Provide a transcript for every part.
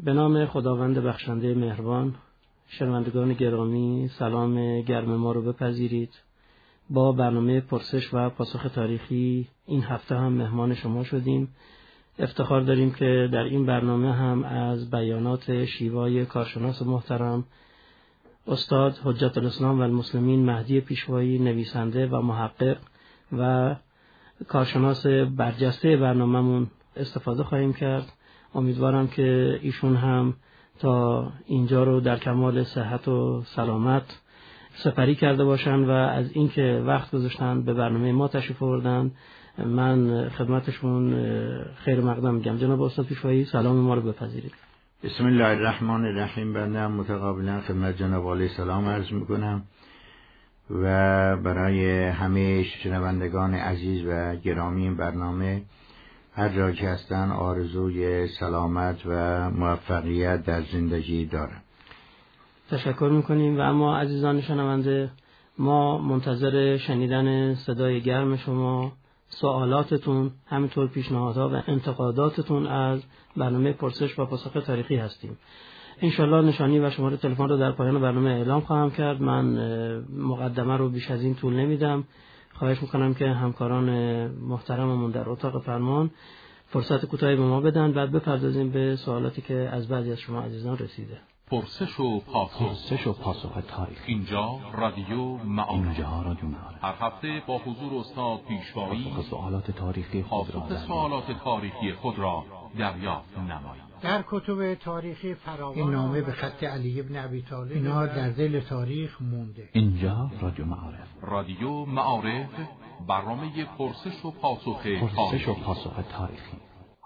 به نام خداوند بخشنده مهربان. شنوندگان گرامی، سلام گرم ما رو بپذیرید. با برنامه پرسش و پاسخ تاریخی این هفته هم مهمان شما شدیم. افتخار داریم که در این برنامه هم از بیانات شیوای کارشناس محترم استاد حجت الاسلام و المسلمین مهدی پیشوایی، نویسنده و محقق و کارشناس برجسته برنامه‌مون استفاده خواهیم کرد. امیدوارم که ایشون هم تا اینجا رو در کمال صحت و سلامت سپری کرده باشن و از اینکه وقت گذاشتن به برنامه ما تشریف آوردن من خدمتشون خیر مقدم میگم. جناب استاد پیشوایی، سلام ما رو بپذیرید. بسم الله الرحمن الرحیم. بنده هم متقابلا خدمت جناب عالی سلام عرض میکنم و برای همه شنوندگان عزیز و گرامی این برنامه هر جا که هستن آرزوی سلامت و موفقیت در زندگی دارم. تشکر میکنیم و اما عزیزان شنونده، ما منتظر شنیدن صدای گرم شما، سوالاتتون، همینطور پیشنهادها و انتقاداتتون از برنامه پرسش و پاسخ تاریخی هستیم. انشالله نشانی و شماره تلفن رو در پایان برنامه اعلام خواهم کرد. من مقدمه رو بیش از این طول نمیدم. خواهش میکنم که همکاران محترممون در اتاق فرمان فرصت کوتاهی به ما بدن، بعد بپردازیم به سوالاتی که از بعضی از شما عزیزان رسیده. پرسش و پاسخ تاریخی. اینجا رادیو معارف. هر هفته با حضور استاد پیشوایی پاسخ سوالات تاریخی خود را دریافت نمایید. در کتب تاریخی فراوان این نامه به خط علی بن ابی طالب اینا در دل تاریخ مونده. اینجا رادیو معارف، برنامه پرسش و پاسخ تاریخی.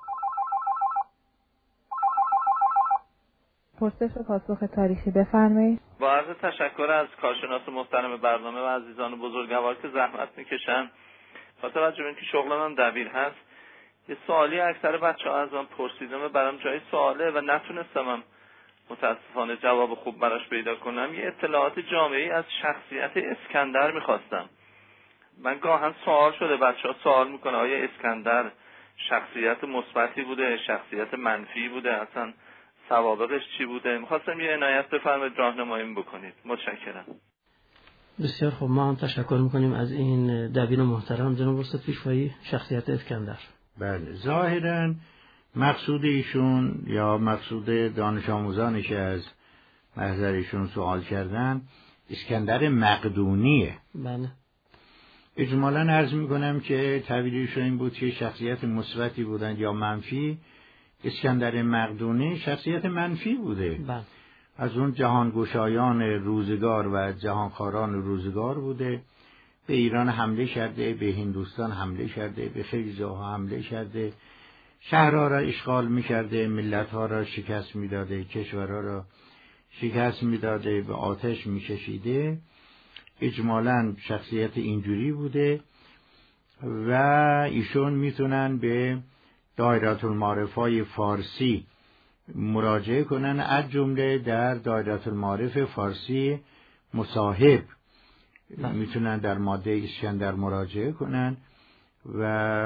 پرسش و پاسخ تاریخی، بفرمایید. با عرض تشکر از کارشناس محترم برنامه و عزیزان بزرگوار که زحمت میکشن. با توجه به اینکه شغل من دبیر هست، یه سوالی اکثر بچه‌ها از من پرسیدن و برام جای سواله و نتونستم متاسفانه جواب خوب براش پیدا کنم. یه اطلاعات جامعی از شخصیت اسکندر میخواستم. من گاهن سوال شده، بچه‌ها سوال میکنه آیا اسکندر شخصیت مثبتی بوده، شخصیت منفی بوده، اصلا سوابقش چی بوده؟ میخواستم یه عنایت بفرمایید راهنمایی بکنید. متشکرم. بسیار خوب، ما هم تشکر میکنیم از این دبیر محترم جناب استاد پیشوایی. شخصیت اسکندر، بله، ظاهراً مقصود ایشون یا مقصود دانش آموزانی که از محضر ایشون سوال کردن اسکندر مقدونیه. بله. اجمالاً عرض میکنم که تعبیر ایشون این بود که شخصیت مثبتی بودند یا منفی. اسکندر مقدونی شخصیت منفی بوده. بله. از اون جهانگشایان روزگار و جهانخواران روزگار بوده. به ایران حمله کرده، به هندوستان حمله کرده، به خیلی جاها حمله کرده، شهرها را اشغال می‌کرده، ملت‌ها را شکست می‌داده، کشورها را شکست می‌داده، به آتش می‌کشیده. اجمالاً شخصیت اینجوری بوده و ایشون میتونن به دایره المعارف‌های فارسی مراجعه کنن، از جمله در دایره المعارف فارسی مصاحب میتونن در ماده اسکندر مراجعه کنن و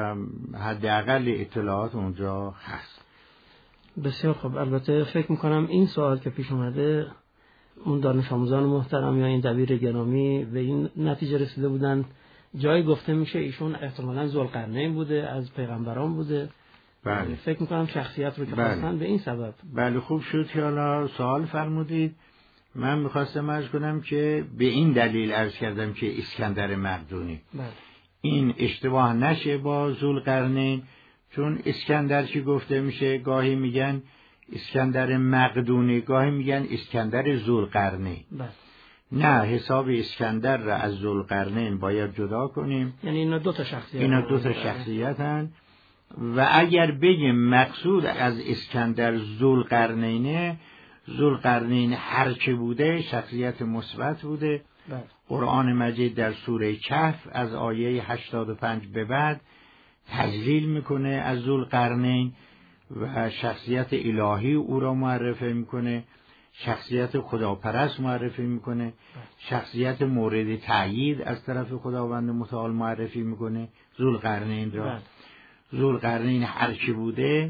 حداقل اطلاعات اونجا هست. بسیار خوب. البته فکر میکنم این سوال که پیش اومده، اون دانش آموزان محترم یا این دبیر گرامی به این نتیجه رسیده بودن جایی گفته میشه ایشون احتمالاً ذوالقرنین بوده، از پیغمبران بوده. بله. فکر میکنم شخصیت رو که خواستن به این سبب. بله، خوب شد که حالا سوال فرمودید. من میخواستم عرض کنم که به این دلیل عرض کردم که اسکندر مقدونی. بله. این اشتباه نشه با ذوالقرنین، چون اسکندر که گفته میشه گاهی میگن اسکندر مقدونی، گاهی میگن اسکندر ذوالقرنین. بله. نه، حساب اسکندر را از ذوالقرنین باید جدا کنیم. یعنی اینا دو تا شخصیتن و اگر بگیم مقصود از اسکندر ذوالقرنینه، ذوالقرنین هر چه بوده شخصیت مثبت بوده. بله. قرآن مجید در سوره کهف از آیه 85 به بعد تجلیل میکنه از ذوالقرنین و شخصیت الهی او را معرفی میکنه، شخصیت خداپرست معرفی میکنه، شخصیت مورد تأیید از طرف خداوند متعال معرفی میکنه ذوالقرنین را. ذوالقرنین هر چی بوده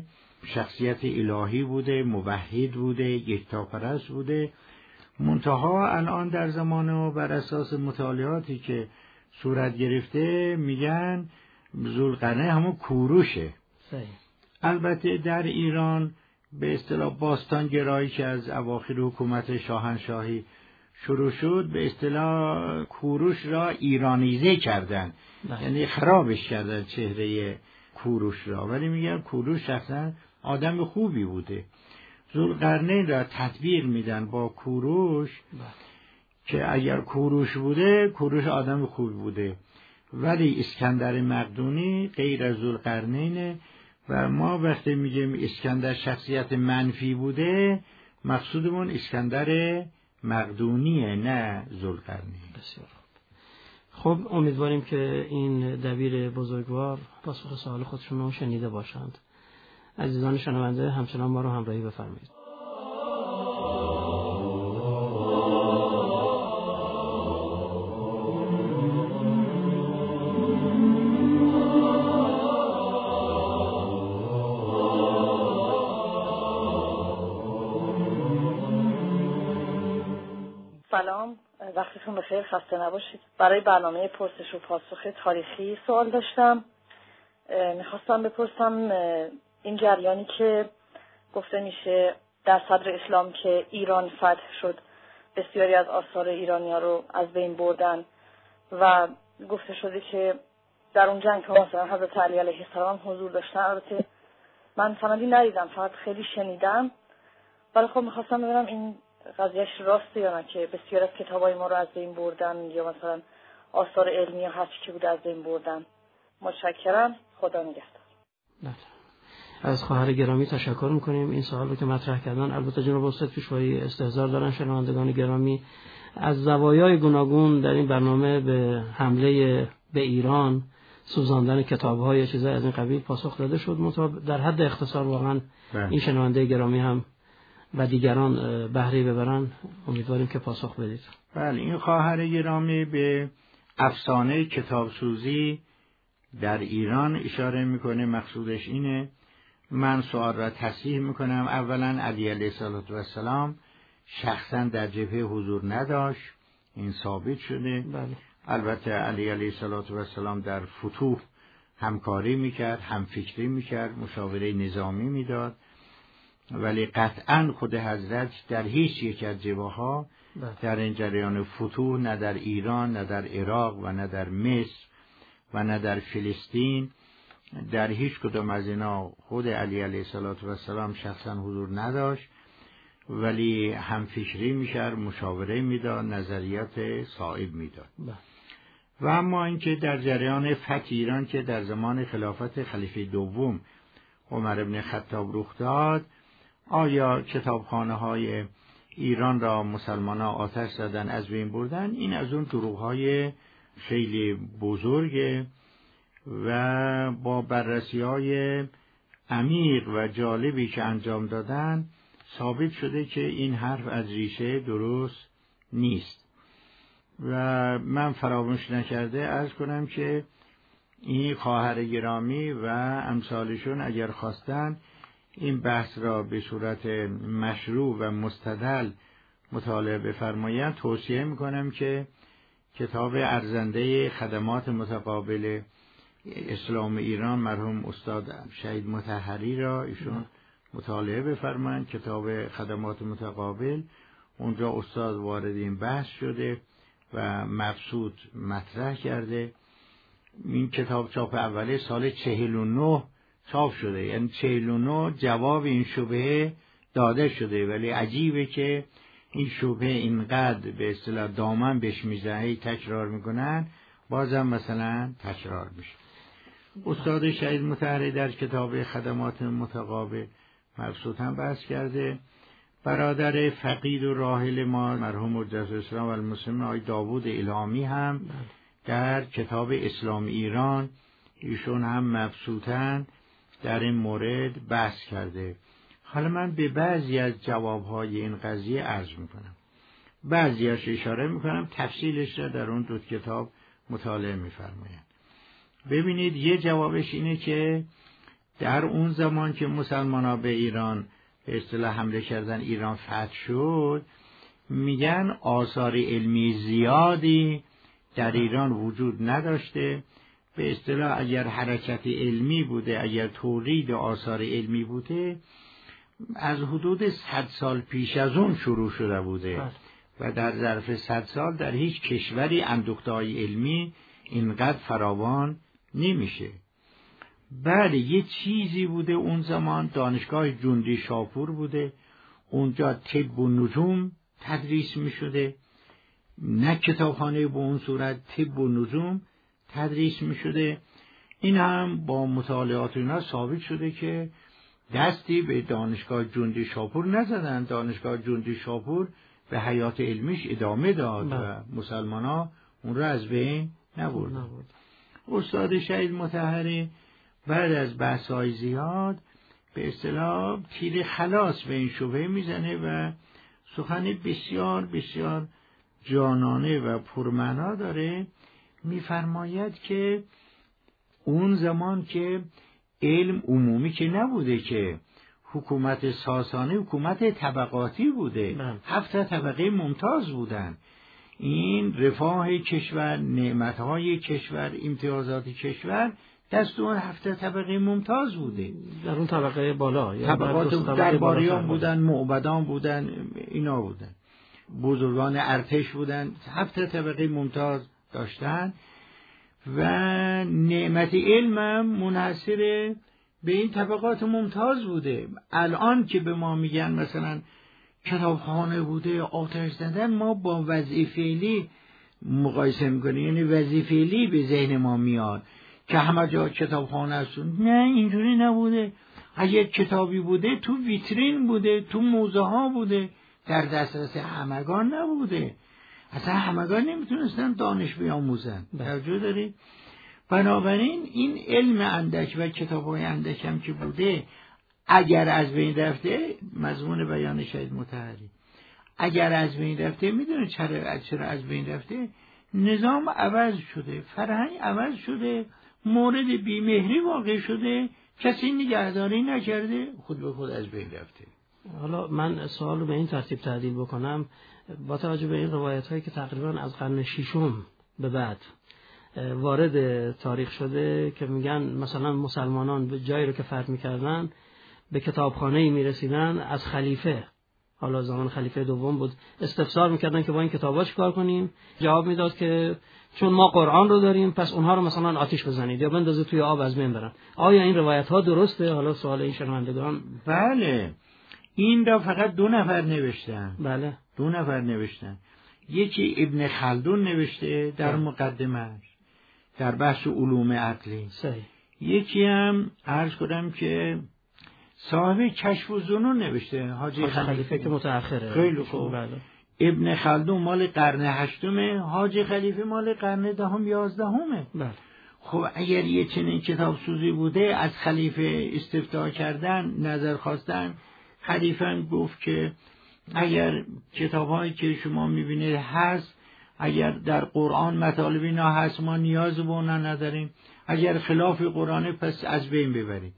شخصیت الهی بوده، موحد بوده، یکتاپرست بوده. منتها الان در زمان ما بر اساس مطالعاتی که صورت گرفته میگن ذوالقرنین همون کوروشه. البته در ایران به اصطلاح باستان گرایی که از اواخر حکومت شاهنشاهی شروع شد، به اصطلاح کوروش را ایرانیزه کردن، یعنی خرابش کردن چهره کوروش را، ولی میگن کوروش شخصا آدم خوبی بوده. ذوالقرنین را تطبیق میدن با کوروش که اگر کوروش بوده، کوروش آدم خوبی بوده، ولی اسکندر مقدونی غیر از ذوالقرنینه و ما وقتی میگیم اسکندر شخصیت منفی بوده، مقصودمون اسکندر مقدونیه، نه ذوالقرنین. بسیار خب، امیدواریم که این دبیر بزرگوار پاسخ سوال خودشون رو شنیده باشند. عزیزان شنونده، همچنان ما رو همراهی بفرمایید. سلام، وقتتون بخیر، خسته نباشید. برای برنامه پرسش و پاسخ تاریخی سوال داشتم. میخواستم بپرسم این جریانی که گفته میشه در صدر اسلام که ایران فتح شد، بسیاری از آثار ایرانی‌ها رو از بین بردن و گفته شده که در اون جنگ که مثلا حضرت علی علیه السلام حضور داشتن. البته من سندی ندیدم، فقط خیلی شنیدم، ولی خب میخواستم ببینم این قضیهش راسته یا نه که بسیار از کتابای ما رو از بین بردن یا مثلا آثار علمی یا هر چی که بود از بین بردن. متشکرم، خدا نگهدار. از خواهر گرامی تشکر میکنیم این سوال رو که مطرح کردن. البته جناب استاد پیشوایی استحضار دارن شنوندگان گرامی از زوایای گوناگون در این برنامه به حمله به ایران، سوزاندن کتاب‌های چیزای از این قبیل پاسخ داده شد. در حد اختصار واقعا این شنونده گرامی هم و دیگران بهره ببرن، امیدواریم که پاسخ بدید. بله، این خواهر گرامی به افسانه کتابسوزی در ایران اشاره میکنه. مقصودش اینه، من سوال را تصحیح میکنم. اولا علی علیه السلام شخصا در جبهه حضور نداشت، این ثابت شده. بله. البته علی علیه السلام در فتوح همکاری میکرد، همفکری میکرد، مشاوره نظامی میداد، ولی قطعا خود حضرت در هیچ یک از جبهه‌ها در این جریان فتوح، نه در ایران، نه در عراق و نه در مصر و نه در فلسطین، در هیچ کدام از اینا خود علی علیه السلام شخصا حضور نداشت، ولی همفکری میکرد، مشاوره میداد، نظریات صائب میداد. و اما اینکه در جریان فتح ایران که در زمان خلافت خلیفه دوم عمر بن خطاب رخ داد، آیا کتابخانه‌های ایران را مسلمانان آتش زدن، از بین بردن؟ این از اون دروغ‌های خیلی بزرگه و با بررسی‌های عمیق و جالبی که انجام دادن ثابت شده که این حرف از ریشه درست نیست. و من فراموش نکرده عرض کنم که این خواهر گرامی و امثالشون اگر خواستن این بحث را به صورت مشروع و مستدل مطالعه بفرمایند، توصیه میکنم که کتاب ارزنده خدمات متقابل اسلام ایران مرحوم استاد شهید مطهری را ایشون مطالعه بفرمایند. کتاب خدمات متقابل، اونجا استاد وارد این بحث شده و مبسوط مطرح کرده. این کتاب چاپ اوله سال 49 چاپ شده، یعنی 49 جواب این شبهه داده شده، ولی عجیبه که این شبهه اینقدر به اصطلاح دامن بهش میزنه، تکرار میکنن، بازم مثلا تکرار میشه. استاد شهید مطهری در کتاب خدمات متقابل مبسوط هم بحث کرده. برادر فقید و راحل ما مرحوم حجت الاسلام و المسلمین آقای داوود الهامی هم در کتاب اسلام ایران ایشون هم مبسوطن در این مورد بحث کرده. حالا من به بعضی از جوابهای این قضیه عرض میکنم، بعضیاش اشاره میکنم، تفصیلش را در اون دو کتاب مطالعه میفرمایند. ببینید، یه جوابش اینه که در اون زمان که مسلمان‌ها به ایران به اصطلاح حمله کردن، ایران فتح شد، میگن آثار علمی زیادی در ایران وجود نداشته. به اصطلاح اگر حرکت علمی بوده، اگر تولید آثار علمی بوده، از حدود 100 سال پیش از اون شروع شده بوده و در ظرف 100 سال در هیچ کشوری اندوخته‌های علمی اینقدر فراوان نمیشه. بله، یه چیزی بوده اون زمان، دانشگاه جندی شاپور بوده، اونجا طب و نجوم تدریس می شده، نه کتابخانه به اون صورت، طب و نجوم تدریس می شده. این هم با مطالعات اینا ثابت شده که دستی به دانشگاه جندی شاپور نزدن. دانشگاه جندی شاپور به حیات علمیش ادامه داد و مسلمان ها اون را از بین نبردن. استاد شهید مطهری بعد از بحث‌های زیاد به اصطلاح تیر خلاص به این شبهه میزنه و سخن بسیار بسیار جانانه و پرمعنا داره. میفرماید که اون زمان که علم عمومی که نبوده، که حکومت ساسانی حکومت طبقاتی بوده، 7 طبقه ممتاز بودن. این رفاه کشور، نعمتهای کشور، امتیازات کشور دست اون 7 طبقه ممتاز بوده. در اون طبقه بالا طبقات درباریان بودن، معبدان بودن، اینا بودن، بزرگان ارتش بودن، 7 طبقه ممتاز داشتن و نعمت علم هم منحصر به این طبقات ممتاز بوده. الان که به ما میگن مثلا کتابخانه بوده، آتش زدن، ما با وضع فعلی مقایسه میکنیم، یعنی وضع فعلی به ذهن ما میاد که همه جا کتابخانه است. نه، اینجوری نبوده. اگه کتابی بوده تو ویترین بوده، تو موزه ها بوده، در دسترس همگان نبوده. اصلا همگان نمیتونستن دانش بیاموزن. توجه دارید؟ بنابراین این علم اندک و کتاب‌های اندک هم که بوده، اگر از بین رفته، مضمون بیان شهید مطهری، اگر از بین رفته، میدونه چرا از بین رفته؟ نظام عوض شده، فرهنگ عوض شده، مورد بیمهری واقع شده، کسی نگهداری نکرده، خود به خود از بین رفته. حالا من سوال رو به این ترتیب تعدیل بکنم، با توجه به این روایت هایی که تقریبا از قرن 6 به بعد وارد تاریخ شده که میگن مثلا مسلمانان به جایی رو که فتح میکردن به کتابخانه‌ای میرسیدن، از خلیفه، حالا زمان خلیفه دوم بود، استفسار میکردن که با این کتابا چیکار کنیم. جواب میداد که چون ما قرآن رو داریم پس اونها رو مثلا آتش بزنید یا بندازید توی آب از بین برن. آیا این روایت ها درسته؟ حالا سوال این شنوندگان. بله، این را فقط 2 نفر نوشتن. بله، 2 نفر نوشتن. یکی ابن خلدون نوشته در مقدمه‌اش در بحث علوم عقلی. یکی هم عرض کنم که صاحب کشف الظنون نوشته، حاجی خلیفه که متأخره. خیلی خوب. بله. ابن خلدون مال قرن 8، حاجی خلیفه مال قرن 10 11. بله. خب اگر یه چنین کتاب سوزی بوده، از خلیفه استفتاء کردن، نظر خواستن، خلیفه گفت که اگر کتاب‌هایی که شما می‌بینید هست، اگر در قرآن مطالب اینا هست، ما نیاز به اونا نداریم، اگر خلاف قرآن پس از بین ببرید.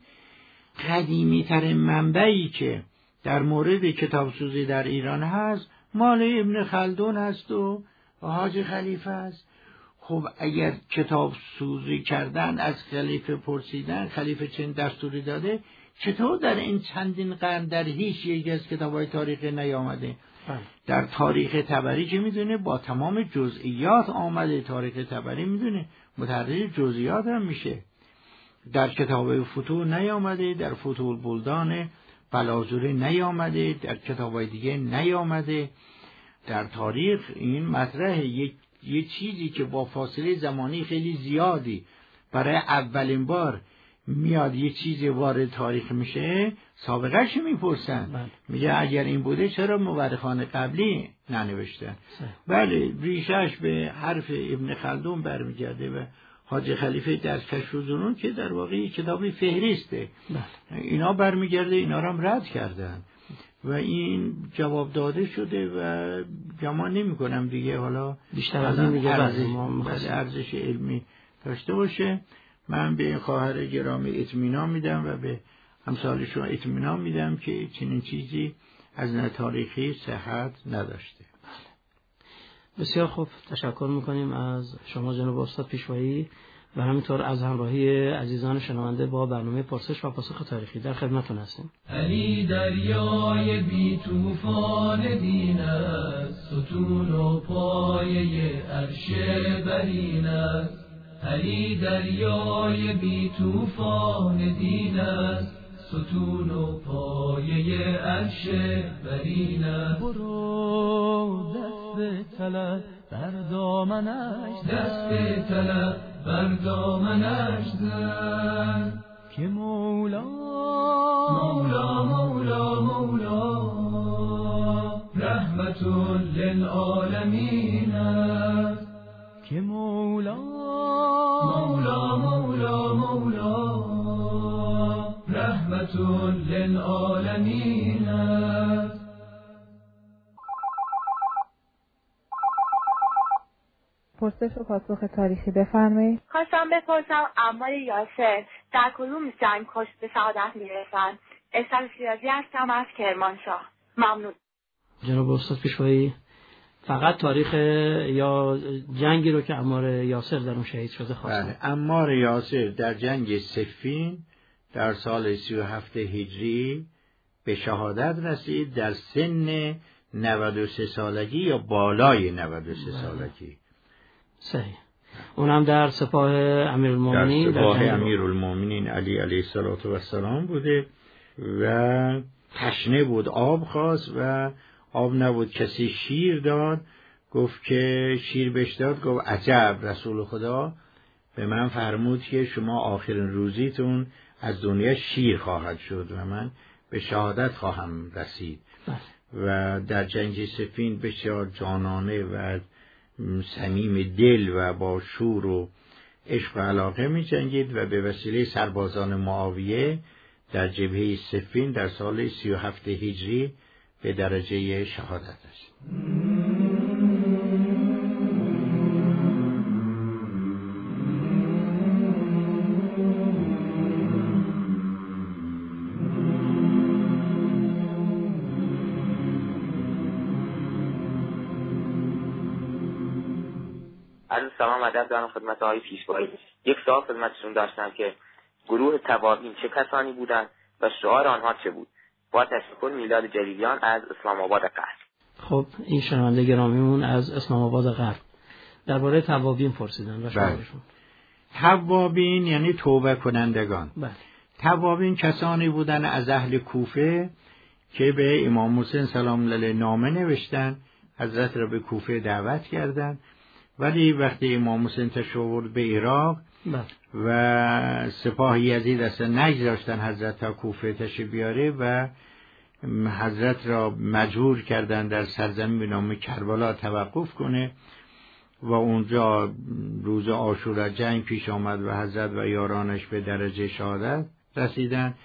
قدیمی ترین منبعی که در مورد کتابسوزی در ایران هست مال ابن خلدون هست و حاجی خلیفه هست. خب اگر کتابسوزی کردن، از خلیفه پرسیدن، خلیفه چند دستوری داده، چطور در این چندین قرن در هیچ یکی از کتاب‌های تاریخی نیامده؟ در تاریخ طبری که میدونه با تمام جزئیات آمده، تاریخ طبری میدونه متعرض جزئیات هم میشه. در کتاب فتوح نیامده، در فتوح البلدان بلازوری نیامده، در کتاب‌های دیگه نیامده. در تاریخ این مطرح یه چیزی که با فاصله زمانی خیلی زیادی برای اولین بار میاد یه چیزی وارد تاریخ میشه، سابقه‌اش میپرسن. میگه اگر این بوده چرا مورخان قبلی ننوشتن؟ بله، ریشش به حرف ابن خلدون برمیگرده و حاجی خلیفه در کشف الظنون که در واقع کتابی فهرسته، اینا برمیگرده، اینا رو هم رد کردن و این جواب داده شده و گمان نمی کنم دیگه حالا بیشتر از این دیگه ارزش علمی داشته باشه. من به این خواهر گرامی اطمینان میدم و به همسال شما اطمینان میدم که چنین چیزی از نظر تاریخی صحت نداشته. بسیار خوب، تشکر میکنیم از شما جناب استاد پیشوایی و همینطور از همراهی عزیزان شنونده با برنامه پرسش و پاسخ تاریخی. در خدمتتون هستیم. علی دریای بی طوفان دین است، ستون و پایه عرش برین است. علی دریای بی طوفان دین است، ستون و پایه عرش برین است. برو دست طلب بر دامنش زن، دست طلب بر دامنش زن، که مولا مولا مولا مولا رحمت للعالمین است. که مولا مولا مولا مولا رحمت للعالمین است. پرسش و پاسخ تاریخی بفرمایید. خواستم بپرسم عمار یاسر در کدوم جنگ به شهادت میرسن؟ اسحاق شیرازی هستم از کرمانشاه. ممنون. جناب استاد پیشوایی، فقط تاریخ یا جنگی رو که عمار یاسر در اون شهید شده خواستم. بله، عمار یاسر در جنگ صفین در سال 37 هجری به شهادت رسید در سن 93 سالگی یا بالای 93 سالگی. صحیح. اونم در سپاه امیرالمومنین، در سپاه امیرالمومنین علی علیه السلام بوده و تشنه بود، آب خواست و آب نبود، کسی شیر داد، گفت که شیر بهش داد، گفت عجب، رسول خدا به من فرمود که شما آخرین روزیتون از دنیا شیر خواهد شد و من به شهادت خواهم رسید. و در جنگ صفین بسیار جانانه و صمیم دل و با شور و عشق و علاقه می جنگید و به وسیله سربازان معاویه در جبهه صفین در سال 37 هجری به درجه شهادت رسید. سلام ادب دارم خدمت آقای پیشوایی. یک سوال خدمتشون داشتم که گروه توابین چه کسانی بودند و شعار آنها چه بود؟ با تشکر، میلاد جلیلیان از اسلام آباد غرب. خب این شنونده گرامیمون از اسلام آباد غرب درباره توابین پرسیدن و شعارشون. توابین یعنی توبه کنندگان. بله. توابین کسانی بودند از اهل کوفه که به امام حسین سلام الله علیه نامه نوشتن، حضرت را به کوفه دعوت کردند، ولی وقتی امام حسین تشریف آورد به عراق و سپاه یزید اصلا نگذاشتن حضرت تا کوفه تشریف بیاره و حضرت را مجبور کردن در سرزمین به نام کربلا توقف کنه و اونجا روز عاشورا جنگ پیش آمد و حضرت و یارانش به درجه شهادت رسیدن.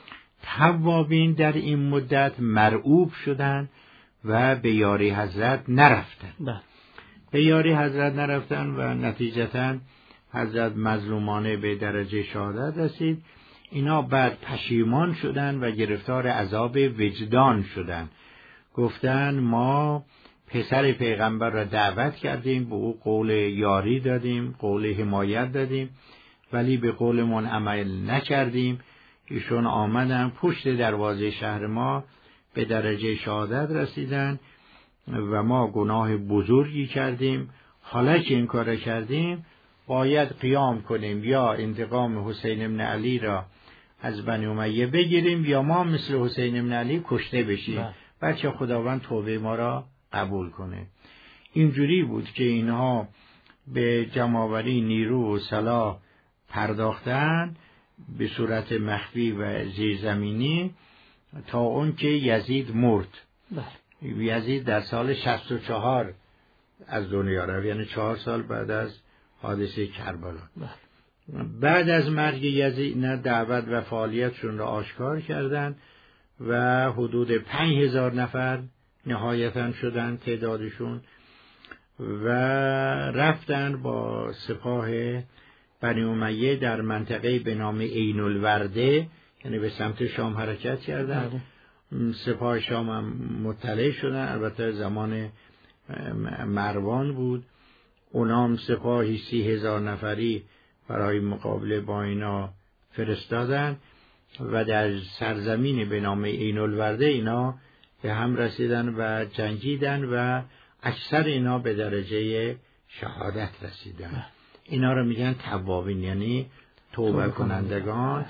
توابین در این مدت مرعوب شدن و به یاری حضرت نرفتن. به یاری حضرت نرفتن و نتیجتاً حضرت مظلومانه به درجه شهادت رسید. اینا بعد پشیمان شدن و گرفتار عذاب وجدان شدن. گفتن ما پسر پیغمبر را دعوت کردیم، به او قول یاری دادیم، قول حمایت دادیم، ولی به قولمون عمل نکردیم. ایشون آمدن پشت دروازه شهر ما به درجه شهادت رسیدن و ما گناه بزرگی کردیم. حالا که این کار کردیم باید قیام کنیم، یا انتقام حسین ابن علی را از بنی امیه بگیریم یا ما مثل حسین ابن علی کشته بشیم، بچه خداوند توبه ما را قبول کنه. اینجوری بود که اینها به جمع‌آوری نیرو و سلاح پرداختن به صورت مخفی و زیرزمینی تا اون که یزید مرد. یزید در سال 64 از دنیا رفت، یعنی 4 سال بعد از حادثه کربلا. بعد از مرگ یزید نه دعوت و فعالیتشون را آشکار کردند و حدود 5000 نفر نهایتاً شدن تعدادشون و رفتن با سپاه بنی امیه در منطقه به نام عین الورده، یعنی به سمت شام حرکت کردن. سپاه شام هم مطلع شدن، البته زمان مروان بود. اونام سپاهی 30,000 نفری برای مقابله با اینا فرستادن و در سرزمین به نام عین الورده اینا به هم رسیدن و جنگیدن و اکثر اینا به درجه شهادت رسیدن. اینا رو میگن توابین، یعنی توبه کنندگان.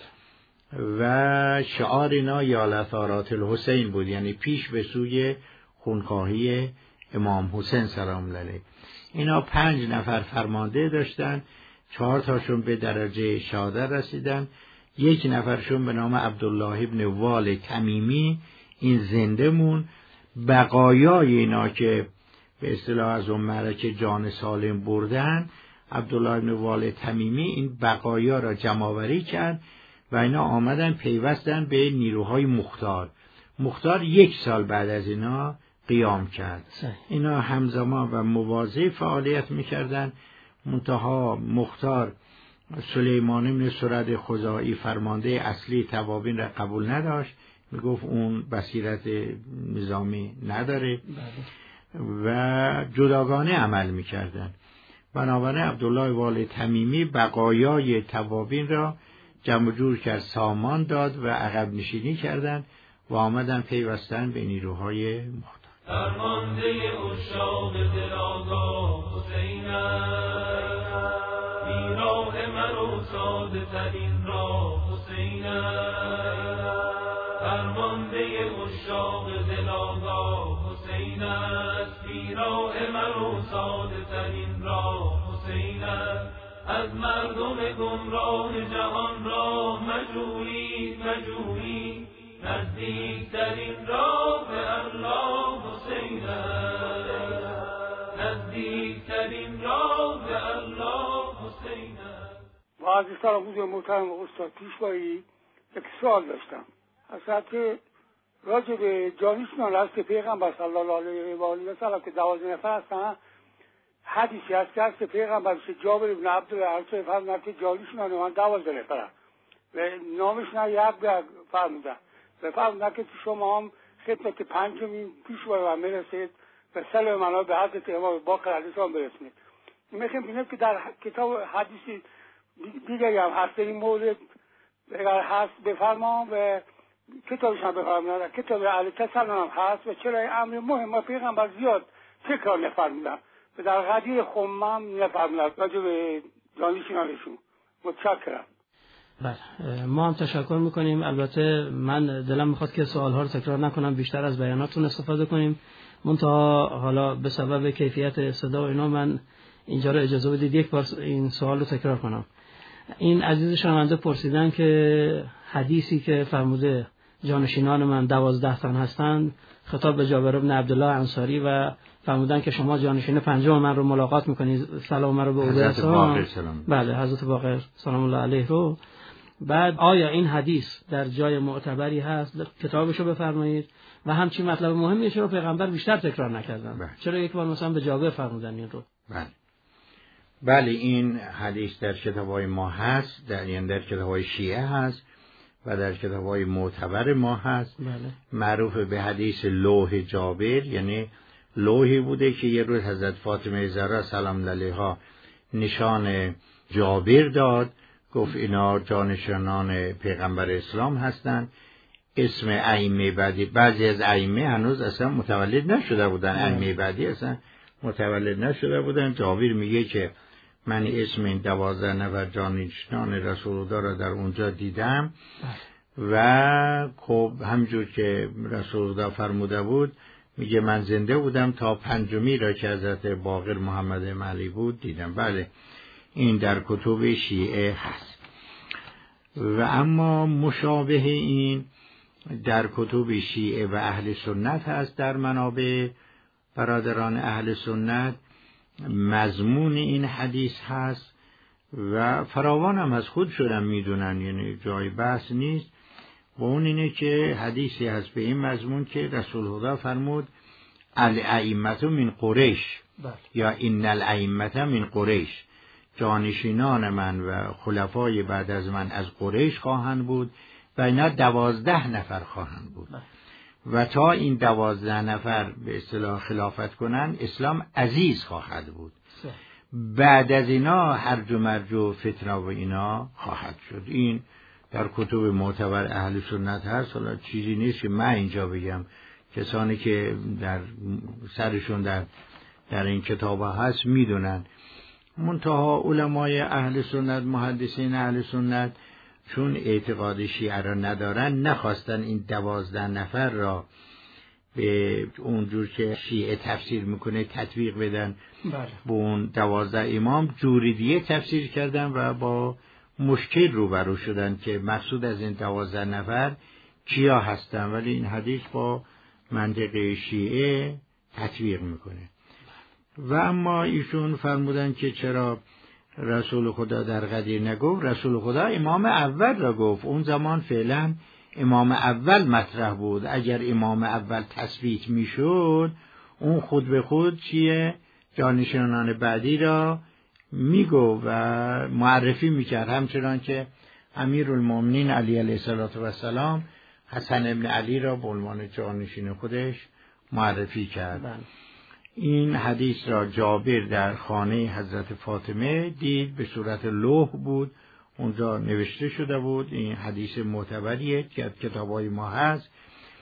و شعار اینا یا لثارات الحسین بود، یعنی پیش به سوی خونخواهی امام حسین سلام علیه. اینا 5 نفر فرمانده داشتن، 4 تاشون به درجه شهادت رسیدن. 1 نفرشون به نام عبدالله ابن وال تمیمی این زنده مون. بقایای اینا که به اصطلاح از اون معرکه جان سالم بردن، عبدالله ابن وال تمیمی این بقایا را جمع‌آوری کرد و اینا آمدن پیوستن به نیروهای مختار 1 سال بعد از اینا قیام کرد. اینا همزمان و مواضع فعالیت میکردن. منتها مختار سلیمان بن سرد خزاعی فرمانده اصلی توابین را قبول نداشت، میگفت اون بصیرت نظامی نداره و جداگانه عمل میکردن. بنابراین عبدالله وال تمیمی بقایای توابین را جمع جور کرد، سامان داد و عقب نشینی کردند و آمدن پیوستن به نیروهای مختار. فرمانده عشاق دلاگاه حسین است، بیراه مرو ساده ترین راه حسین است. فرمانده عشاق دلاگاه حسین است، بیراه مرو ساده ترین راه حسین است. از مردم گمراه جهان راه مجویی، نزدیکترین راه به الله حسین است، نزدیکترین راه به الله حسین است. با عزیز فراموز محترم استاد پیشوایی یک سوال داشتم. حضرت راجع به جانشینان هست که پیغمبر صلی الله علیه و آله و سلم که 12 نفر هستن، حدیثی هست که پیغمبر جابر بن عبدالله عرض فرمودن که جانشینان من 12 نفر و نامشون یک فرمودن و فرمودن که شما هم خدمت 5مین پیشوای من میرسید و سلام منو به حضرت امام باقر علیه السلام برسونید. میخوام ببینم که در کتاب حدیثی دیگری هم هست این مورد اگر هست بفرمام و کتابش هم بفرمام. کتاب علی تسلم هم هست و چرا امر مهم پیغمبر زیاد تکرار نفرمودن و در غدیر خمم نفرمودن راجع به دانشینانشون. متشکرم. بله، ما هم تشکر میکنیم. البته من دلم میخواد که سوالها رو تکرار نکنم، بیشتر از بیاناتون استفاده کنیم. منتها حالا به سبب کیفیت صدا و اینا من اینجا رو اجازه بدید یک بار این سوال رو تکرار کنم. این عزیز شنونده پرسیدن که حدیثی که فرموده جانشینان من 12 تن هستند خطاب به جابر بن عبدالله انصاری و فرمودن که شما جانشین 5 من رو ملاقات میکنید، سلام من رو به او برسان. بله، حضرت باقر سلام الله علیه رو. بعد آیا این حدیث در جای معتبری هست؟ کتابشو بفرمایید. و همچین مطلب مهمیه چرا پیغمبر بیشتر تکرار نکردن؟ چرا یک بار مثلا به جابر فرمودن این رو؟ بله این حدیث در کتاب‌های ما هست، در کتاب‌های شیعه هست و در کتاب‌های معتبر ما هست. معروف به حدیث لوح جابر، یعنی لوحی بوده که یه روز حضرت فاطمه زهرا سلام علیها نشان جابر داد، گفت اینا جانشینان پیغمبر اسلام هستند. اسم ائمه بعضی از ائمه هنوز اصلا متولد نشده بودن، ائمه بعدی اصلا متولد نشده بودن. جابر میگه که من اسم این 12 نفر جانشینان رسول الله را در اونجا دیدم و خب همجور که رسول الله فرموده بود، میگه من زنده بودم تا 5می را که حضرت باقر محمد علی بود دیدم. بله این در کتب شیعه هست. و اما مشابه این در کتب شیعه و اهل سنت هست. در منابع برادران اهل سنت مضمون این حدیث هست و فراوان هم از خودشون میدونن، یعنی جای بحث نیست. و اون اینه که حدیثی هست به این مضمون که رسول خدا فرمود الائمه من قریش یا ان الائمه من قریش، جانشینان من و خلفای بعد از من از قریش خواهند بود و اینا 12 نفر خواهند بود و تا این 12 نفر به اصطلاح خلافت کنن اسلام عزیز خواهد بود. بعد از اینا هرج و مرج و فتنه و اینا خواهد شد. این در کتب معتبر اهل سنت هست. حالا چیزی نیست که من اینجا بگم، کسانی که در سرشون در این کتاب هست میدونن. منتها علمای اهل سنت، محدثین اهل سنت، چون اعتقاد شیعه را ندارن، نخواستن این 12 نفر را به اونجور که شیعه تفسیر میکنه تطبیق بدن. به اون 12 امام جوری دیگه تفسیر کردن و با مشکل روبرو شدن که مقصود از این 12 نفر کیا هستن، ولی این حدیث با منطق شیعه تطبیق میکنه. و اما ایشون فرمودن که چرا رسول خدا در غدیر نگفت؟ رسول خدا امام اول را گفت. اون زمان فعلا امام اول مطرح بود. اگر امام اول تثبیت میشد، اون خود به خود چیه؟ جانشینان بعدی را میگو و معرفی میکرد. همچنان که امیرالمومنین علی علیه السلام حسن ابن علی را به عنوان جانشین خودش معرفی کرد. این حدیث را جابر در خانه حضرت فاطمه دید، به صورت لوح بود، اونجا نوشته شده بود. این حدیث معتبریه که کتابای ما هست.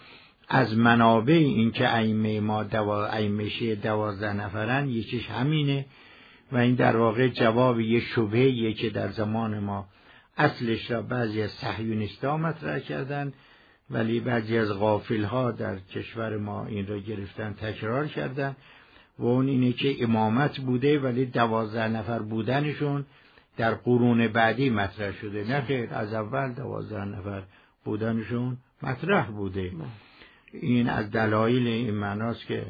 از منابع این که ائمه ما ائمه شیعه 12 نفرن یکیش همینه و این در واقع جواب یه شبهه‌ایه که در زمان ما اصلش را بعضی از صهیونیست‌ها مطرح کردن، ولی بعضی از غافل‌ها در کشور ما این را گرفتن تکرار کردن و اون اینه که امامت بوده ولی 12 نفر بودنشون در قرون بعدی مطرح شده. نه خیر، از اول 12 نفر بودنشون مطرح بوده. این از دلایل این معناست که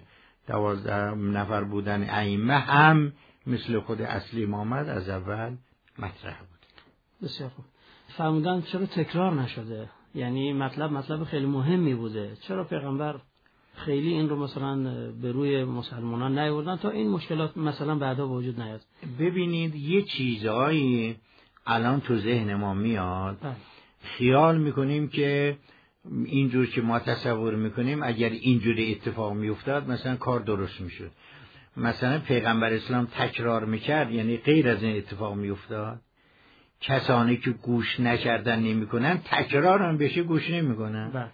12 نفر بودن ائمه هم مثل خود اصلی امامت از اول مطرح بود. بسیار خوب. فرمودن چرا تکرار نشده؟ یعنی مطلب خیلی مهمی بوده، چرا پیغمبر خیلی این رو مثلا به روی مسلمانان نیاوردن تا این مشکلات مثلا بعدا وجود نیاد؟ ببینید یه چیزایی الان تو ذهن ما میاد، خیال میکنیم که اینجور که ما تصور میکنیم اگر اینجوری اتفاق میافتاد مثلا کار درست میشد. مثلا پیغمبر اسلام تکرار میکرد، یعنی غیر از این اتفاق میافتاد. کسانی که گوش نکردن نمیکنن، تکرار هم بشه گوش نمیکنن. بله.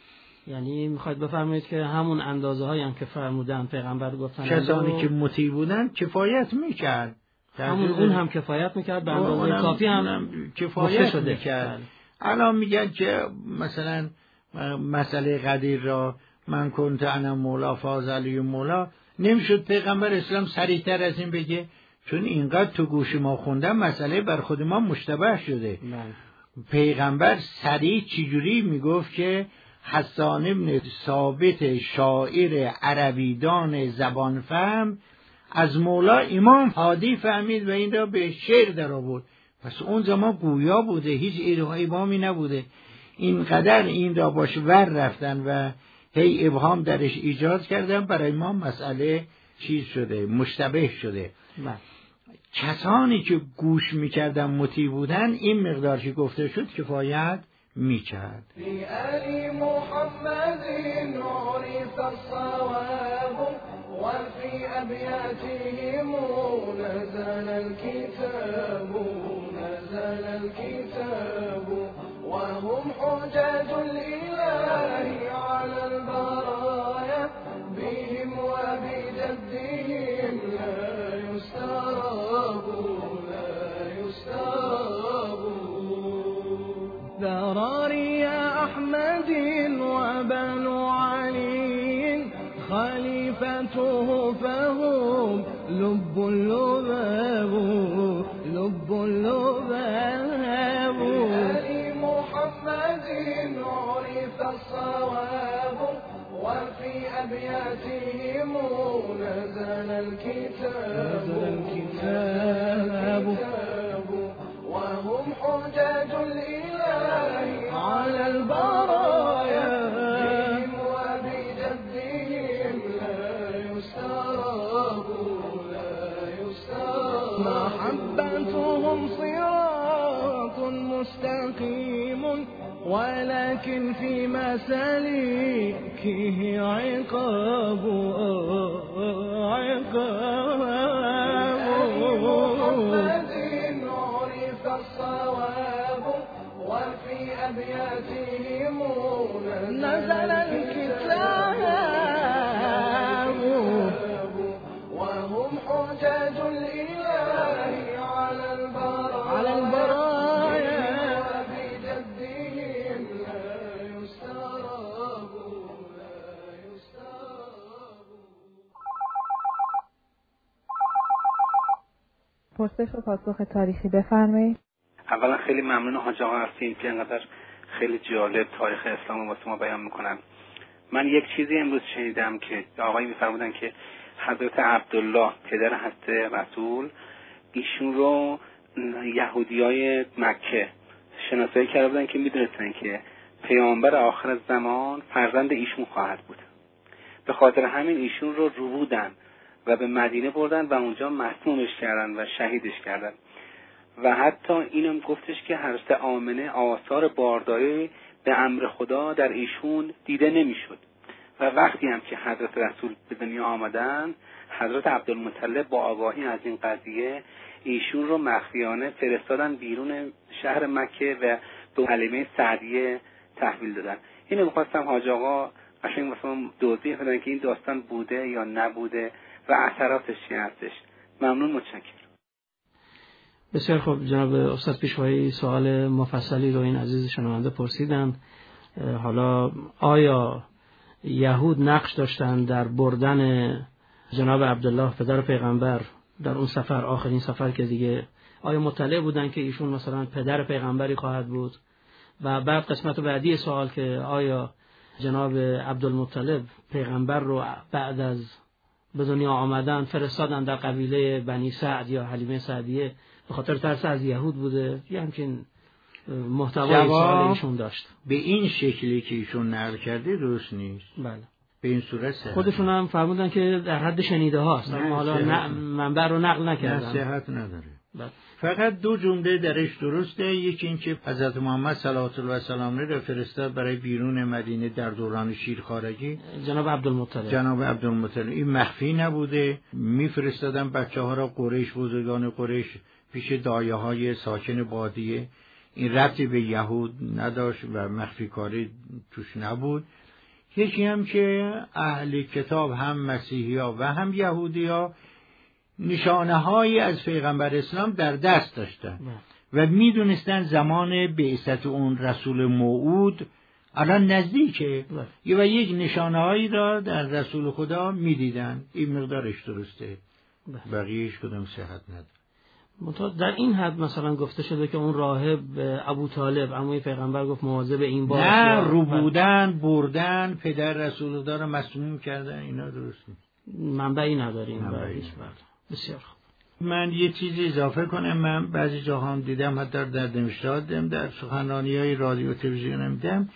یعنی میخواید بفرمایید که همون اندازه هایی هم که فرمودن پیغمبر گفتن، کسانی که مطیع بودن کفایت میکرد، همون اون هم کفایت میکرد، به اندازه کافی هم کفایت میکرد. الان میگن که مثلا مسئله قدیر را من کنت انا مولا فاز علی مولا، نمیشد پیغمبر اسلام سریعتر از این بگه؟ چون اینقدر تو گوش ما خوندن مسئله بر خود ما مشتبه شده. پیغمبر سریع چجوری میگفت که حسان ابن ثابت شاعر عربیدان زبان فهم از مولا امام هادی فهمید و این را به شعر در آورد. پس اون زمان گویا بوده، هیچ ابهامی نبوده. اینقدر این را باش ور رفتن و هی ابهام درش ایجاد کردن، برای ما مسئله چیز شده، مشتبه شده. کسانی که گوش میکردن مطیع بودن، این مقدار که گفته شد کفایت میکرد. علی محمد عرف الصواب وفي ابياتهم نزل الكتاب وهم حجاج الاله على البرايا بهم وبجدهم لا يستراب ذراري يا أحمد وبنو علي خليفته فهم لب اللباب لآل محمد عرف الصواب وفي أبياتهم نزل الكتاب وهم حجاج الإله على البرايا بهم وبجدهم لا يستراب محبتهم صراط مستقيم ولكن في مسالكه عقاب محمد عرف الصواب وفي أبياتهم نزل الكتاب وهم حجاج الإله على البرايا وبجدهم لا يستراب. پرسش و پاسخ تاریخی بفرمایید. اولا خیلی ممنون حاج آقا هستین که انقدر خیلی جالب تاریخ اسلام واسه ما بیان میکنن. من یک چیزی امروز شنیدم که آقایی میفرمودن که حضرت عبدالله پدر حضرت رسول ایشون رو یهودیای مکه شناسایی کرده بودن که میدونستن که پیامبر آخر زمان فرزند ایشون خواهد بود. به خاطر همین ایشون رو بودن و به مدینه بردن و اونجا مسمومش کردن و شهیدش کردن. و حتی اینم گفتش که حضرت آمنه آثار بارداری به امر خدا در ایشون دیده نمیشد و وقتی هم که حضرت رسول به دنیا آمدن حضرت عبدالمطلب با آگاهی از این قضیه ایشون رو مخفیانه فرستادن بیرون شهر مکه و به حلیمه سعدیه تحویل دادن. اینو می‌خواستم حاج آقا قشنگ مثلا توضیح بدن که این داستان بوده یا نبوده و اثراتش چی هستش. ممنون، متشکرم. بسیار خوب جناب استاد پیشوایی، سوال مفصلی رو این عزیز شنونده پرسیدن. حالا آیا یهود نقش داشتن در بردن جناب عبدالله پدر پیغمبر در اون سفر، آخرین سفر که دیگه، آیا مطلع بودن که ایشون مثلا پدر پیغمبری خواهد بود؟ و بعد قسمت بعدی سوال که آیا جناب عبدالمطلب پیغمبر رو بعد از به دنیا آمدن فرستادن در قبیله بنی سعد یا حلیمه سعدیه به خاطر ترس از یهود بوده؟ یه همچین محتوای سوال ایشون داشت. به این شکلی که ایشون نقل کرده درست نیست. بله. به این صورت صحت خودشون هم فرمودن که در حد شنیده هاست، اما حالا منبع رو نقل نکردن. صحت نداره. بله. فقط دو جمله درش درسته. یکی این که حضرت محمد صلوات الله و سلام علیه فرستاد برای بیرون مدینه در دوران شیرخوارگی جناب عبدالمطلب. این مخفی نبوده، میفرستادن بچه‌ها را قریش، بزرگان قریش پیش دایه‌های ساکن بادیه. این ربطی به یهود نداشت و مخفی کاری توش نبود. یکی هم که اهل کتاب هم مسیحی‌ها و هم یهودی‌ها نشانه‌هایی از پیغمبر اسلام در دست داشتن و میدونستن زمان بعثت اون رسول موعود الان نزدیکه و یک نشانه‌هایی را در رسول خدا میدیدن. این مقدارش درسته، بقیه‌اش کدوم صحت نداره. در این حد مثلا گفته شده که اون راهب ابو طالب عموی پیغمبر گفت مواظب این باش، نه رو بودن بردن پدر رسول خدا را مسموم کردن، اینا درست نیست. منبعی نداریم. بسیار خوب. من یه چیزی اضافه کنم. من بعضی جاها هم دیدم، حتی در دمشق دیدم، در سخنرانی‌های رادیو تلویزیون هم دیدم،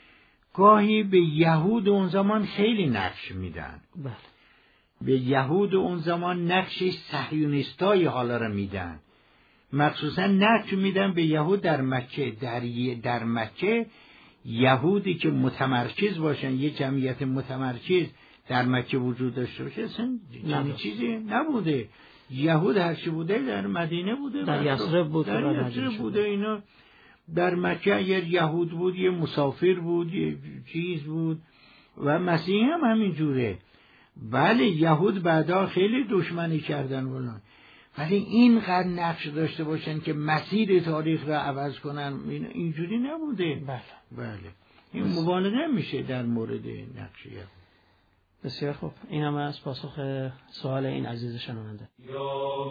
گاهی به یهود اون زمان خیلی نقش میدن. بله. به یهود اون زمان نقش صهیونیستای حالا را میدن، مخصوصا نقش میدن به یهود در مکه. در مکه یهودی که متمرکز باشن، یه جمعیت متمرکز در مکه وجود داشته باشه، اصلا چیزی نبوده. یهود هرچی بوده در مدینه بوده، در یثرب بوده. اینا در مکه اگر یهود بود یه مسافر بود، یه چیز بود و مسیحی هم همین جوره. بله یهود بعدا خیلی دشمنی کردن ولان، ولی اینقدر نقش داشته باشن که مسیر تاریخ را عوض کنن اینجوری نبوده. بله. این مبالغه میشه در مورد نقش یهود. بسیار خوب. این هم از پاسخ سوال این عزیز شنونده. یا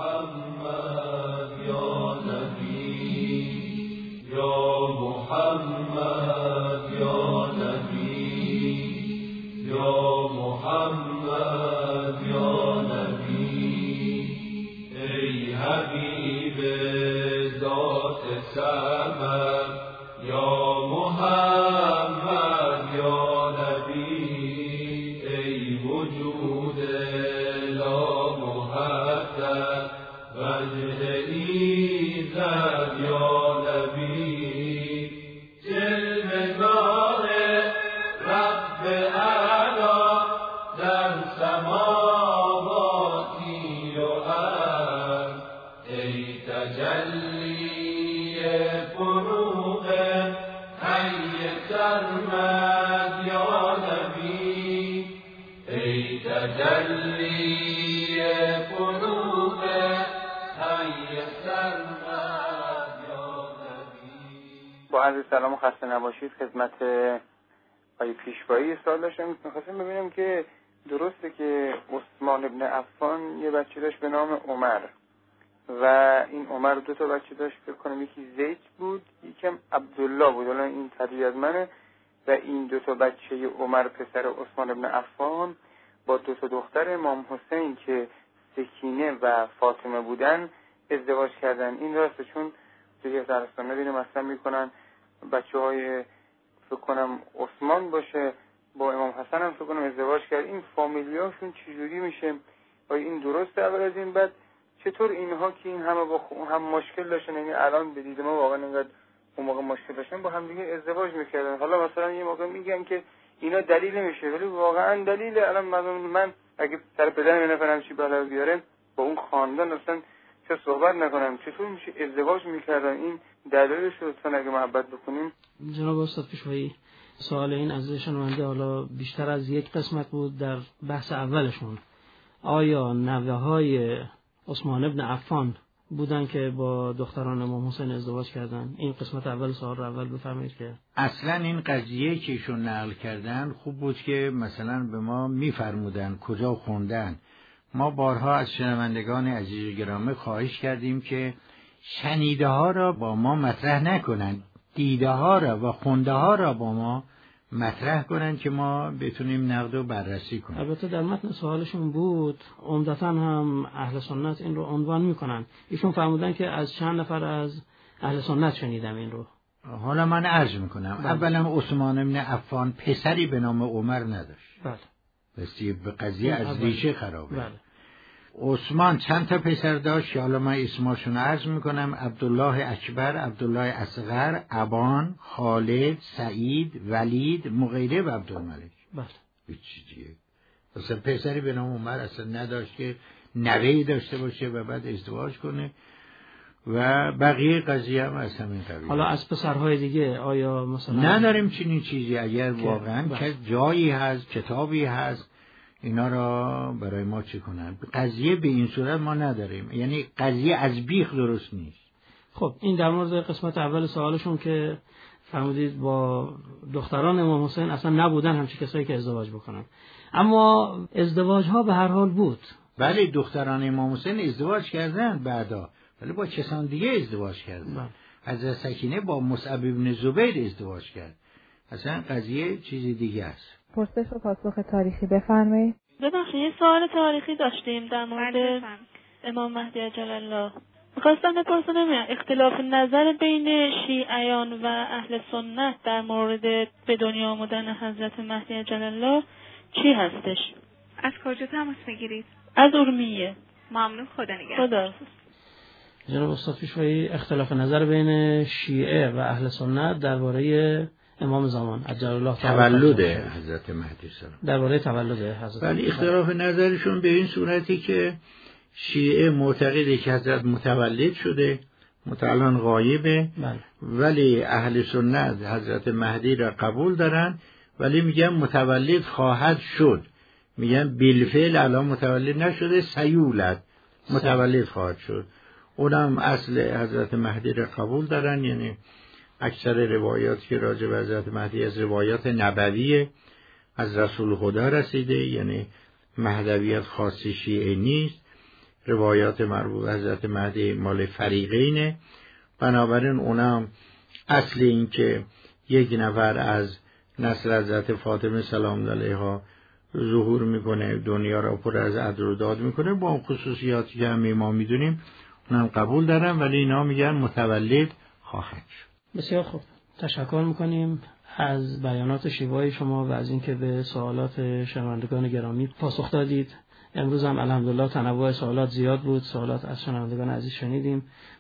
محمد یا نبی، یا محمد یا نبی، یا محمد یا نبی، ای حبیب ذات سمر، یا محمد یا نبی، ای وجود لا محدد وجه سماواتی و ارض ای تجلی فروغ حی سرمد یا نبی ای تجلی فروغ حی سرمد یا نبی. با عرض سلام و خسته نباشید خدمت آقای پیشوایی. سوال داشتم، می‌خواستم ببینم که درسته که عثمان ابن عفان یه بچه داشت به نام عمر و این عمر 2 تا بچه داشت، فکر کنم یکی زید بود یکم عبدالله بود، الان این تدریج از منه، و این 2 تا بچه عمر پسر عثمان ابن عفان با 2 تا دختر امام حسین که سکینه و فاطمه بودن ازدواج کردن. این راسته؟ چون توی درستان نبینم اصلا میکنن بچه‌های فکر کنم عثمان باشه با امام حسن هم فکر کنم ازدواج کرد. این فامیلیاشون چجوری میشه؟ آیا این درسته؟ اول از این بعد چطور اینها که این همه با هم مشکل داشتن، یعنی الان به دید ما واقعا اینقدر اون موقع مشکل داشتن با هم دیگه ازدواج میکردن؟ حالا مثلا یه موقع میگن که اینا دلیل نمیشه، ولی واقعا دلیل. الان من اگه سر پدرم یه نفرم چی بالا بیاره با اون خاندان اصلا چه صحبت نکنم، چطور میشه ازدواج میکردن؟ این دلیلش رو لطفاً اگه محبت بکنیم. جناب استاد پیشوایی، سوال این از شنونده حالا بیشتر از یک قسمت بود. در بحث اولشون آیا نوه‌های عثمان ابن عفان بودن که با دختران امام حسین ازدواج کردن؟ این قسمت اول سوال رو اول بفرمایید. که اصلا این قضیه که ایشون نقل کردن خوب بود که مثلا به ما میفرمودن کجا خوندن. ما بارها از شنوندگان عزیز گرامی خواهش کردیم که شنیده ها را با ما مطرح نکنند، دیده ها را و خونده ها را با ما مطرح کنند که ما بتونیم نقد و بررسی کنیم. البته در متن سوالشون بود، عمدتاً هم اهل سنت این رو عنوان میکنن. ایشون فرمودن که از چند نفر از اهل سنت شنیدم این رو. حالا من عرض میکنم. اولا عثمان بن عفان پسری به نام عمر نداشت. بله. بسیار به قضیه از ریشه خرابه. بله. عثمان چند تا پسر داشت که حالا من اسماشون عرض میکنم: عبدالله اکبر، عبدالله اصغر، ابان، خالد، سعید، ولید، مغیره و عبدالملک. بله. چیه؟ اصلا پسری به نام عمر اصلا نداشت که نوه‌ای داشته باشه و بعد ازدواج کنه و بقیه قضیه هم از همین قبیل. حالا از پسرهای دیگه آیا مثلا نداریم چنین چیزی؟ اگر واقعا که جایی هست، کتابی هست، اینا را برای ما چی کنن؟ قضیه به این صورت ما نداریم، یعنی قضیه از بیخ درست نیست. خب این در مورد قسمت اول سوالشون که فرمودید با دختران امام حسین اصلا نبودن همچین کسایی که ازدواج بکنن، اما ازدواج ها به هر حال بود. بله، دختران امام حسین ازدواج کردن بعدا، ولی با کسان دیگه ازدواج کردن. حضرت سکینه با مصعب بن زبیر ازدواج کرد. اصلا قضیه چیز دیگه است. پرسش و پاسخ تاریخی بفرمایید. ببخشید یه سوال تاریخی داشتیم در مورد امام مهدی عجل الله. می‌خواستم بپرسم اختلاف نظر بین شیعیان و اهل سنت در مورد به دنیا آمدن حضرت مهدی عجل الله چی هستش؟ از کجا تماس میگیرید؟ از ارومیه. ممنون، خدا نگهدار. خدا. جناب استاد پیشوایی، اختلاف نظر بین شیعه و اهل سنت درباره امام زمان عجل الله تولد حضرت مهدی سلام، درباره تولد حضرت. ولی اختلاف نظرشون به این صورتی که شیعه معتقده که حضرت متولد شده، متعلن غایبه، ولی اهل سنت حضرت مهدی را قبول دارن ولی میگن متولد خواهد شد. میگن بالفعل الان متولد نشده، سیولد متولد خواهد شد. اونم اصل حضرت مهدی را قبول دارن، یعنی اکثر روایات که راجع به حضرت مهدی از روایات نبویه، از رسول خدا رسیده، یعنی مهدویت خاص شیعه نیست. روایات مربوط به حضرت مهدی مال فریقینه. بنابراین اونم اصل این که یک نفر از نسل حضرت فاطمه سلام علیها ظهور میکنه، دنیا را پر از عدل و داد میکنه، با اون خصوصیاتی که همه ما میدونیم اونم قبول دارن، ولی اینا میگن متولد خواهد شد. بسیار خوب، تشکر میکنیم از بیانات شیوای شما و از اینکه به سوالات شنوندگان گرامی پاسخ دادید. امروز هم الحمدلله تنوع سوالات زیاد بود، سوالات از شنوندگان عزیز شنیدیم.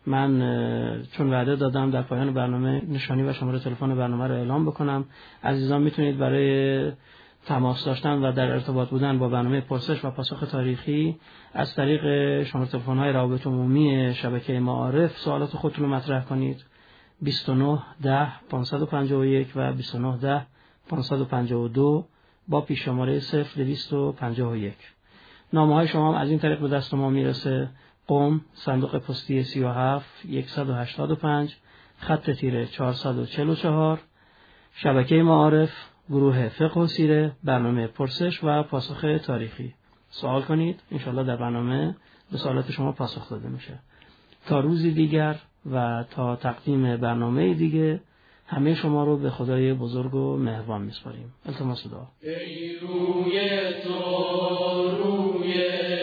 من چون وعده دادم در پایان برنامه نشانی و شماره تلفن برنامه رو اعلام بکنم. عزیزان میتونید برای تماس داشتن و در ارتباط بودن با برنامه پرسش و پاسخ تاریخی از طریق شماره تلفن‌های روابط عمومی شبکه معارف سوالات خودتون رو مطرح کنید. 29 10 551 و 29 10 552 با پیش شماره 0251. نامه‌های شما هم از این طریق به دست ما میرسه. قم، صندوق پستی 37 185 خط تیره 444، شبکه معارف، گروه فقه و سیره، برنامه پرسش و پاسخ تاریخی. سوال کنید، انشالله در برنامه به سوالات شما پاسخ داده میشه. تا روزی دیگر و تا تقدیم برنامه دیگه همه شما رو به خدای بزرگ و مهربان میسپاریم. التماس دعا. ای روی تو روی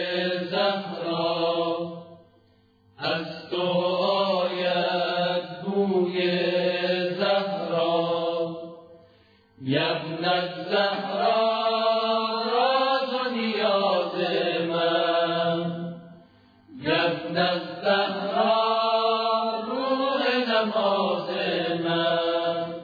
زهرا، از تو آید بوی زهرا، یبن الزهرا راز و نیاز من، یبن الزهرا روح نماز من.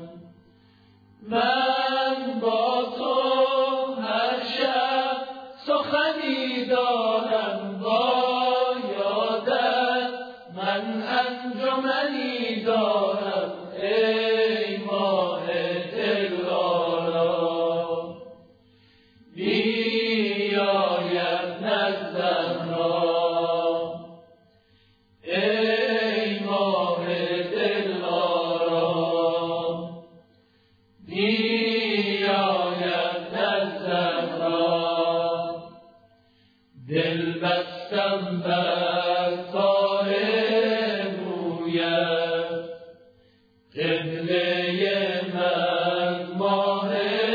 من با تو هر شب سخنی دارم، با یادت من انجمنی دارم. ای ماه دلدارا، بیاید نزدم، ای ماه دلدارا، بیاید نزدم. دل بستم بر کار رویت، قبله من ماه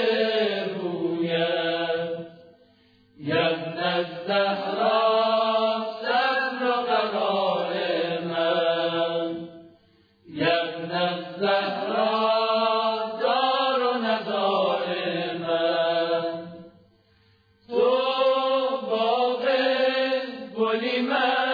رویت. یبن الزهرا صبر و قرار من، یبن الزهرا دار و نزار من. تو باغ گلی من